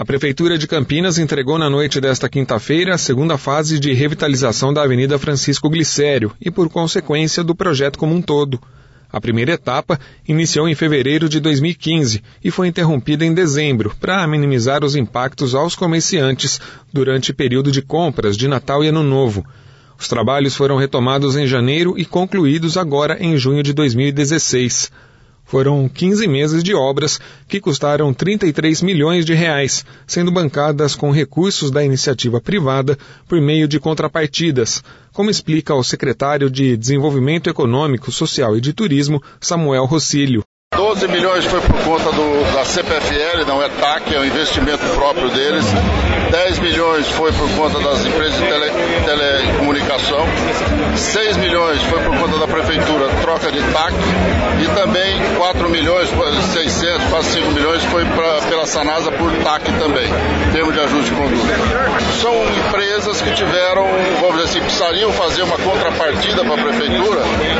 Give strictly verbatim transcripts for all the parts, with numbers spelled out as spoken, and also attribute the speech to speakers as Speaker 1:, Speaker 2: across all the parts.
Speaker 1: A Prefeitura de Campinas entregou na noite desta quinta-feira a segunda fase de revitalização da Avenida Francisco Glicério e, por consequência, do projeto como um todo. A primeira etapa iniciou em fevereiro de dois mil e quinze e foi interrompida em dezembro para minimizar os impactos aos comerciantes durante o período de compras de Natal e Ano Novo. Os trabalhos foram retomados em janeiro e concluídos agora em junho de dois mil e dezesseis. Foram quinze meses de obras que custaram trinta e três milhões de reais, sendo bancadas com recursos da iniciativa privada por meio de contrapartidas, como explica o secretário de Desenvolvimento Econômico, Social e de Turismo, Samuel Rocílio.
Speaker 2: doze milhões foi por conta do, da C P F L, não é T A C, é um investimento próprio deles. dez milhões foi por conta das empresas de tele, telecomunicação. seis milhões foi por conta da Prefeitura, troca de T A C. E também quatro milhões, seiscentos, quase cinco milhões foi pra, pela Sanasa por T A C também, em termos de ajuste de conduta. São empresas que tiveram, vamos dizer assim, precisariam fazer uma contrapartida para a Prefeitura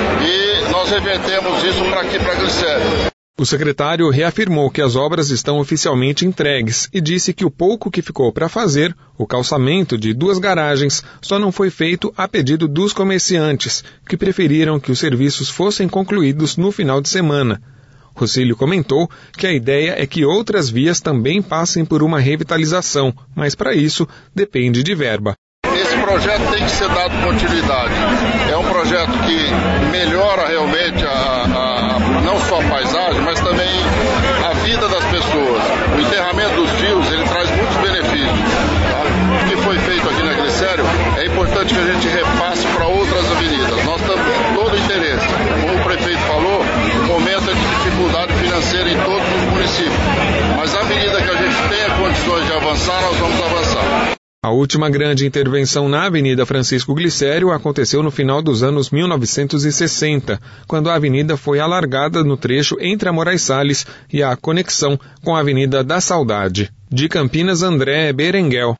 Speaker 2: e nós revertemos isso para aqui, para Glicério.
Speaker 1: O secretário reafirmou que as obras estão oficialmente entregues e disse que o pouco que ficou para fazer, o calçamento de duas garagens, só não foi feito a pedido dos comerciantes, que preferiram que os serviços fossem concluídos no final de semana. Rocílio comentou que a ideia é que outras vias também passem por uma revitalização, mas para isso depende de verba.
Speaker 2: Esse projeto tem que ser dado continuidade. É um projeto que melhora realmente a, a, não só a paisagem, mas também a vida das pessoas. O enterramento dos fios, ele traz muitos benefícios. Tá? O que foi feito aqui na Glicério, é importante que a gente repasse para outras avenidas. Nós temos todo o interesse. Como o prefeito falou, o momento é de dificuldade financeira em todos os municípios. Mas à medida que a gente tenha condições de avançar, nós vamos avançar.
Speaker 1: A última grande intervenção na Avenida Francisco Glicério aconteceu no final dos anos mil novecentos e sessenta, quando a avenida foi alargada no trecho entre a Moraes Salles e a conexão com a Avenida da Saudade. De Campinas, André Berenguel.